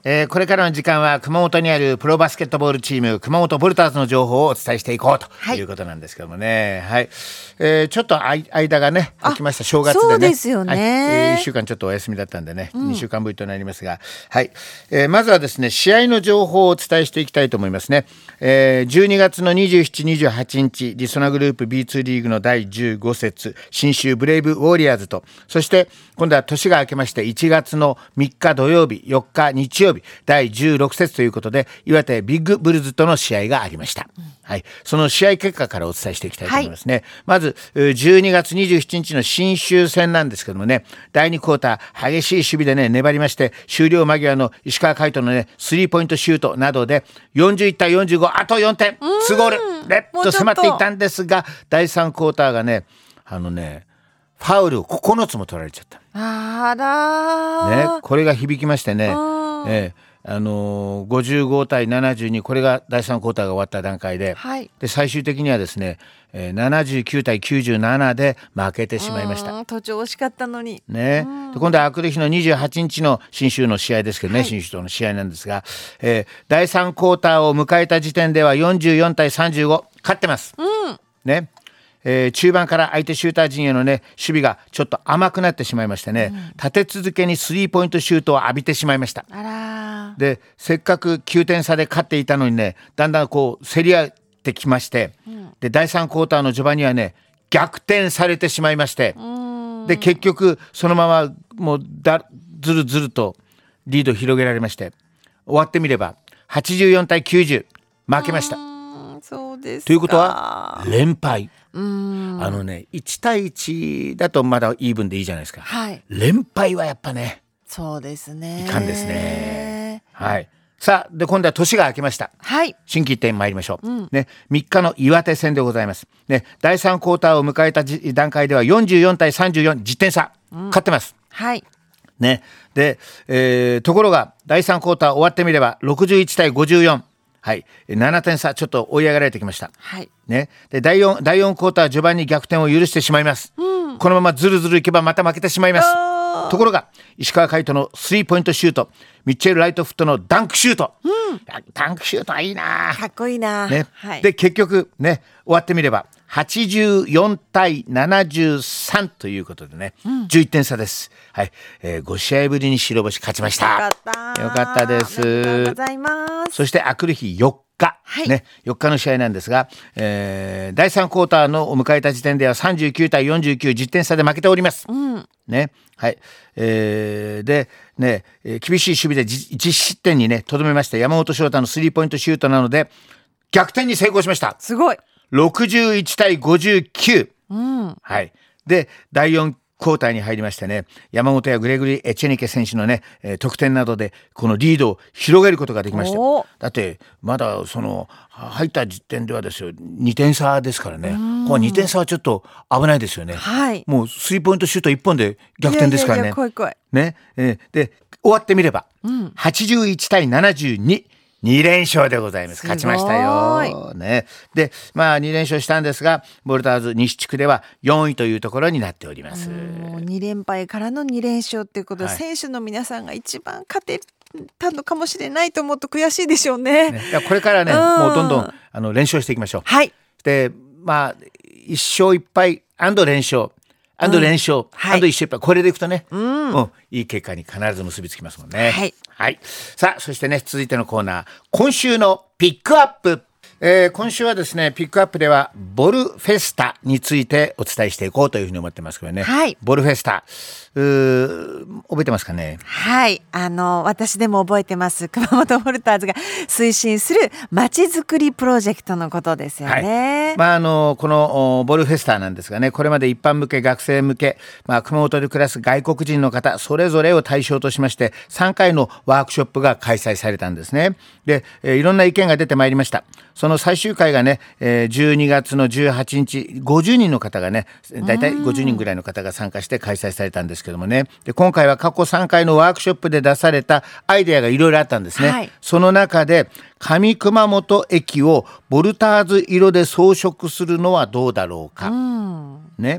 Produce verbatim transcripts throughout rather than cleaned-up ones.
えー、これからの時間は熊本にあるプロバスケットボールチーム熊本ボルターズの情報をお伝えしていこうということなんですけどもね、はいはい、えー、ちょっとあい間がね空きました。正月でね、 そうですよね、 はい、えー、いっしゅうかんちょっとお休みだったんでね、うん、にしゅうかんぶりとなりますが、はい、えー、まずはですね試合の情報をお伝えしていきたいと思いますね、えー、じゅうにがつのにじゅうしち、にじゅうはちにちりそなグループ ビーツー リーグのだいじゅうご節信州ブレイブウォリアーズと、そして今度は年が明けましていちがつのみっか土曜日、よっか日曜日だいじゅうろく節ということで岩手ビッグブルズとの試合がありました、うん、はい、その試合結果からお伝えしていきたいと思いますね、はい、まずじゅうにがつにじゅうしちにちの信州戦なんですけどもね、だいにクォーター激しい守備でね粘りまして終了間際の石川海人のねスリーポイントシュートなどでよんじゅういちたいよんじゅうご、あとよんてんにゴールレッと迫っていたんですが、だいさんクォーターがねあのねファウルをここのつも取られちゃった。 あら、 ね、これが響きましてね、えーあのー、ごじゅうごたいななじゅうに、これがだいさんクォーターが終わった段階 で,、はい、で最終的にはですね、えー、ななじゅうきゅうたいきゅうじゅうななで負けてしまいました。 途中惜しかったのに、 ね、で今度はあくる日のにじゅうはちにちの信州の試合ですけどね、はい、信州との試合なんですが、えー、だいさんクォーターを迎えた時点ではよんじゅうよんたいさんじゅうご勝ってます、うんね、えー、中盤から相手シューター陣への、ね、守備がちょっと甘くなってしまいましてね、うん、立て続けにスリーポイントシュートを浴びてしまいました。 あら、 でせっかくきゅうてん差で勝っていたのにね、だんだんこう競り合ってきまして、うん、でだいさんクォーターの序盤にはね逆転されてしまいまして、うんで結局そのままもうだずるずるとリードを広げられまして、終わってみればはちじゅうよんたいきゅうじゅう負けました。 そうですか。 ということは連敗。 うーんあのねいちたいいちだとまだイーブンでいいじゃないですか、 はい、 連敗はやっぱねそうですね、 いかんですね、はい、さあで今度は年が明けました、 はい、 新規一点参りましょう、 うんね、みっかの岩手戦でございます、ね、だいさんクォーターを迎えた段階ではよんじゅうよんたいさんじゅうよん、じゅってん差、うん、勝ってます、 はいね、で、えー、ところがだいさんクォーター終わってみればろくじゅういちたいごじゅうよん、はい、ななてん差ちょっと追い上げられてきました、 はいね、でだいよん、だいよんクォーター序盤に逆転を許してしまいます、うん、このままずるずるいけばまた負けてしまいます。ところが石川海人のスリーポイントシュート、ミッチェル・ライトフットのダンクシュート、うん、ダンクシュートはいいな、 かっこいいな、 ね、 はい、 で結局ね終わってみればはちじゅうよんたいななじゅうさんということでね、うん、じゅういってん差です、はいえー、ごしあいぶりに白星勝ちました。 よかったよかったです。 ありがとうございます。 そしてあくる日よっか、はいね、よっかの試合なんですが、えー、だいさんクォーターのを迎えた時点ではさんじゅうきゅうたいよんじゅうきゅう、じゅってん差で負けております、うんねはいえー、で、ね、厳しい守備で実失点にねとどめました山本翔太のスリーポイントシュートなので逆転に成功しました。 すごい、 ろくじゅういちたいごじゅうきゅう、 うんはい、でだいよんクォーターに入りましてね、山本やグレゴリー・エチェニケ選手のね、えー、得点などでこのリードを広げることができました。だってまだその入った時点ではですよにてん差ですからね、このにてん差はちょっと危ないですよね、はい、もうスリーポイントシュートいっぽんで逆転ですからね。 いやいやいや怖い怖い、 ね、えー、で終わってみれば、うん、はちじゅういちたいななじゅうに、に連勝でございます。勝ちましたよ、ね、でまあに連勝したんですがボルターズ西地区ではよんいというところになっております。 もうに連敗からのに連勝っていうことで、はい、選手の皆さんが一番勝てたのかもしれないと思うと悔しいでしょう ね, ねいやこれからね、うん、もうどんどんあの連勝していきましょう。 はい、 でまあいっ勝いっぱいアンド連勝アンド連勝、うんはい、アンドいっ勝いっぱいこれでいくとね、うんうん、いい結果に必ず結びつきますもんね。 はい、 はい、さあそしてね続いてのコーナー今週のピックアップ、えー、今週はですねピックアップではボルフェスタについてお伝えしていこうというふうに思ってますけどね、 はい、 ボルフェスタうー覚えてますかね。 はいあの私でも覚えてます。熊本ボルターズが推進するまちづくりプロジェクトのことですよね、 はいまあ、あのこのボルフェスタなんですがねこれまで一般向け学生向け、まあ、熊本で暮らす外国人の方それぞれを対象としましてさんかいのワークショップが開催されたんですね。で、えー、いろんな意見が出てまいりました。その最終回がね、えー、じゅうにがつのじゅうはちにちごじゅうにんの方がねだいたいごじゅうにんぐらいの方が参加して開催されたんですけどもね。で今回は過去さんかいのワークショップで出されたアイデアがいろいろあったんですね、はい、その中で上熊本駅をボルターズ色で装飾するのはどうだろうか、うんね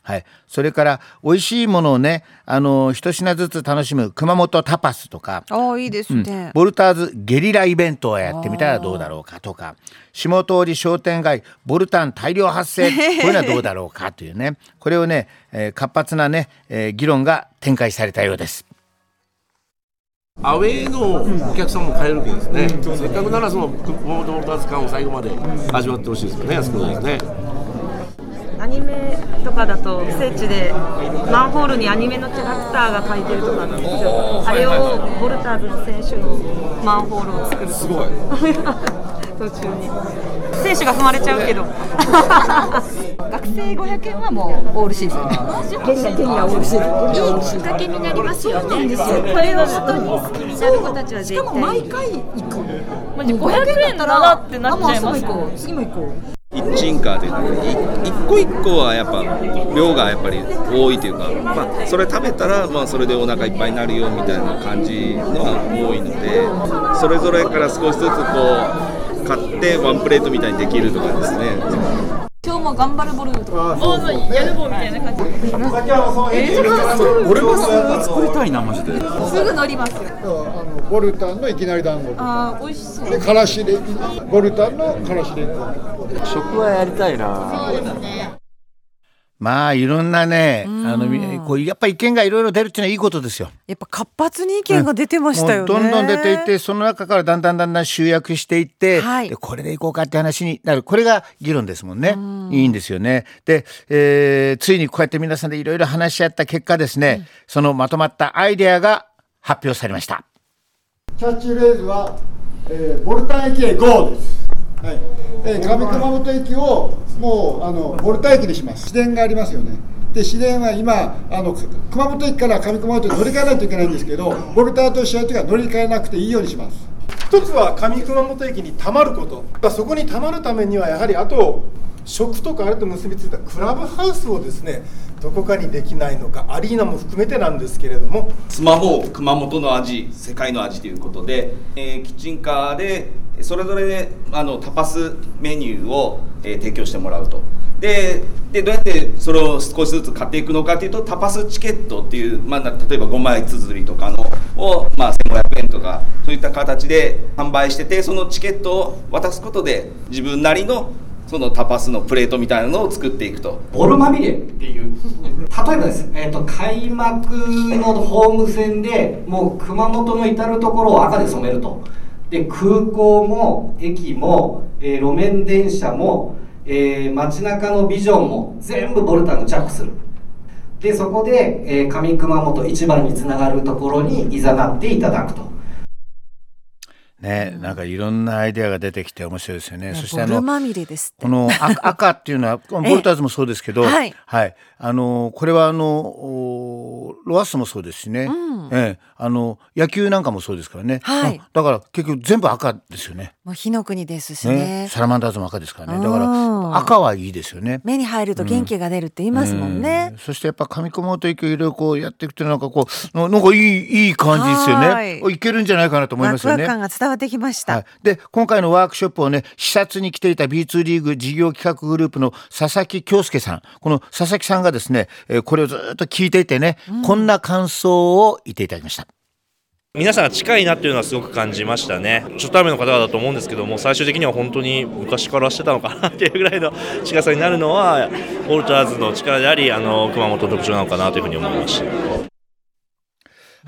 はい、それから美味しいものをね、あの一品ずつ楽しむ熊本タパスとか、 あいいですね、 うん、ボルターズゲリライベントをやってみたらどうだろうかとか、下通り商店街ボルタン大量発生こういうのはどうだろうかというね、これをね、えー、活発なね、えー、議論が展開されたようです。 アウェーのお客さんも買えるわけですね、うん、せっかくならその熊本ボルターズ感を最後まで味わってほしいですよね、安くないですね。 アニメとかだと聖地でマンホールにアニメのキャラクターが描いてるとかなんですよ。あれをボルターズの選手のマンホールを作るとすごい途中に選手が踏まれちゃうけど学生ごひゃくえんはもうオールシーズンゲリラゲリラオールシーズンいいきっかけになりますよね。これを元に好きになる子たちは絶対しかも毎回行くマジごひゃくえんならってなっちゃいますよ。 もう次も行こう。 キッチンカーで一個一個はやっぱ量がやっぱり多いというか、まあ、それ食べたらまあそれでお腹いっぱいになるよみたいな感じのは多いので、それぞれから少しずつこう買ってワンプレートみたいにできるとかですね。 今日も頑張るボルとか、 そうそうやるボみたいな感じ。 えー、俺も作りたいなマジで。 すぐ乗りますよ。 あのボルタンのいきなり団子とか、 あ美味しそう。 でからしれボルタンのからしれんこ食はやりたいな。 そうですね。 まあいろんなね、あのこうやっぱり意見がいろいろ出るっていうのはいいことですよ。 やっぱ活発に意見が出てましたよね、 うん、もうどんどん出ていって、その中からだんだんだんだん集約していって、 はい、 でこれでいこうかって話になる、これが議論ですもんね。いいんですよね。で、えー、ついにこうやって皆さんでいろいろ話し合った結果ですね、うん、そのまとまったアイデアが発表されました。 キャッチフレーズは、えー、ボルタン駅へ ゴー です。はい、えー、上熊本駅をもうあのボルタン駅にします。市電がありますよね。で市電は今あの熊本駅から上熊本に乗り換えないといけないんですけど、ボルターと試合ときは乗り換えなくていいようにします。 一つは上熊本駅にたまること、そこにたまるためにはやはりあと食とかあれと結びついたクラブハウスをですね、どこかにできないのか、アリーナも含めてなんですけれども、 スマホ熊本の味、世界の味ということで、えー、キッチンカーでそれぞれであのタパスメニューを、えー、提供してもらうと。で, でどうやってそれを少しずつ買っていくのかというと、タパスチケットっていう、まあ、例えばごまい綴りとかのを、まあ、せんごひゃくえんとかそういった形で販売してて、そのチケットを渡すことで自分なりのそのタパスのプレートみたいなのを作っていくと。 ボルまみれっていう例えばです、えー、と開幕のホーム戦でもう熊本の至る所を赤で染めると。で空港も駅も、えー、路面電車も、えー、街中のビジョンも全部ボルタンのジャックする。でそこで、えー、上熊本一番につながるところにいざなっていただくと。 ね、なんかいろんなアイデアが出てきて面白いですよね。そしてあのボルまみれですって。 この赤っていうのはボルターズもそうですけど、はい、はい、あのこれはあのロアスもそうですしね、うん、ええ、あの野球なんかもそうですからね、はい、だから結局全部赤ですよね。 もう火の国ですしね、 ね、サラマンダーズも赤ですからね。だから赤はいいですよね。 目に入ると元気が出るって言いますもんね、 うんうん、そしてやっぱ上熊本駅をいろいろこうやっていくとなんかこうなんかいいいい感じですよね。いけるんじゃないかなと思いますよね。 ワクワク感が伝わってきました、はい、 で今回のワークショップをね視察に来ていた ビーツー リーグ事業企画グループの佐々木京介さん、この佐々木さんがですね、えー、これをずっと聞いていてね、うん、こんな感想を言っていただきました。 皆さんが近いなっていうのはすごく感じましたね。初対面の方々だと思うんですけども、最終的には本当に昔からしてたのかなっていうぐらいの近さになるのはウォルターズの力であり、あの熊本の特徴なのかなというふうに思いました。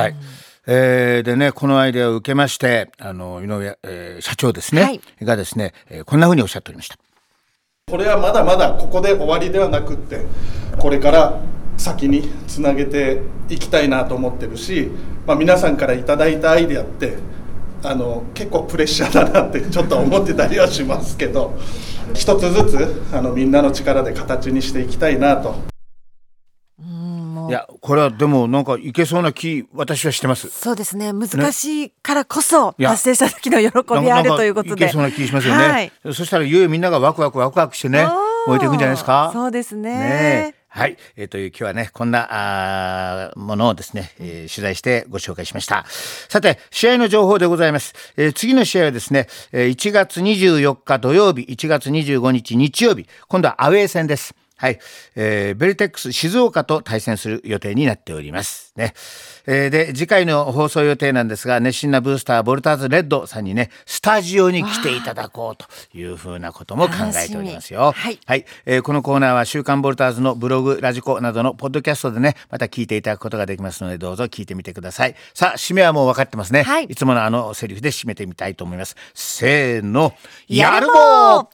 はい、えー、でね、このアイデアを受けましてあの井上、えー、社長ですね、はい、がですね、えー、こんなふうにおっしゃっておりました。 これはまだまだここで終わりではなくって、これから先につなげていきたいなと思ってるし、まあ、皆さんからいただいたアイデアってあの結構プレッシャーだなってちょっと思ってたりはしますけど、一つずつあのみんなの力で形にしていきたいなと。 いやこれはでもなんかいけそうな気私はしてます。 そうですね、難しいからこそ達成した時の喜びあるということでいけそうな気しますよね、はい、そしたらいよいよみんながワクワクワクワクしてね燃えていくんじゃないですか。 そうです ね, ねはい、えー、という今日はねこんなあものをですね、えー、取材してご紹介しました。さて試合の情報でございます、えー、次の試合はですねいちがつにじゅうよっか土曜日、いちがつにじゅうごにち日曜日、今度はアウェー戦です。 はい、えー、ベルテックス静岡と対戦する予定になっておりますね。えー、で次回の放送予定なんですが、熱心なブースターボルターズレッドさんにねスタジオに来ていただこうというふうなことも考えておりますよ。はい、はい、えー、このコーナーは週刊ボルターズのブログラジコなどのポッドキャストでねまた聞いていただくことができますので、どうぞ聞いてみてください。さあ締めはもう分かってますね。はい、いつものあのセリフで締めてみたいと思います。せーの、やるぞ。